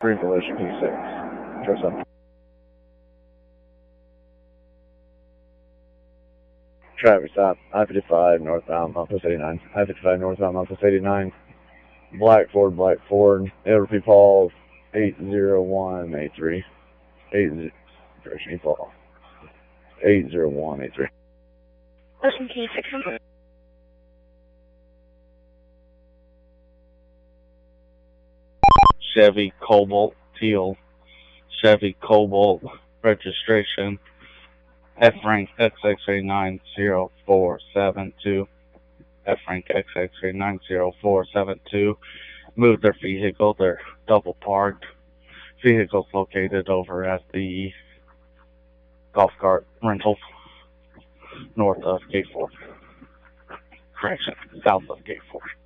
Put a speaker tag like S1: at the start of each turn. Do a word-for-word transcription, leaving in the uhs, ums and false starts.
S1: Pre-collision P six. Trust up. Traffic stop, I fifty-five northbound, Memphis eighty-nine. I fifty-five northbound, Memphis eighty-nine. Black Ford, Black Ford. It'll be Paul eight zero one eight three. eight, correction, Paul. eight zero one eight three.
S2: Ocean T six hundred.
S3: Chevy Cobalt Teal. Chevy Cobalt registration. F rank X X ray nine zero four seven two. F rank X X ray nine zero four seven two. Moved their vehicle. They're double parked. Vehicle's located over at the golf cart rental north of Gate four. Correction, south of Gate four.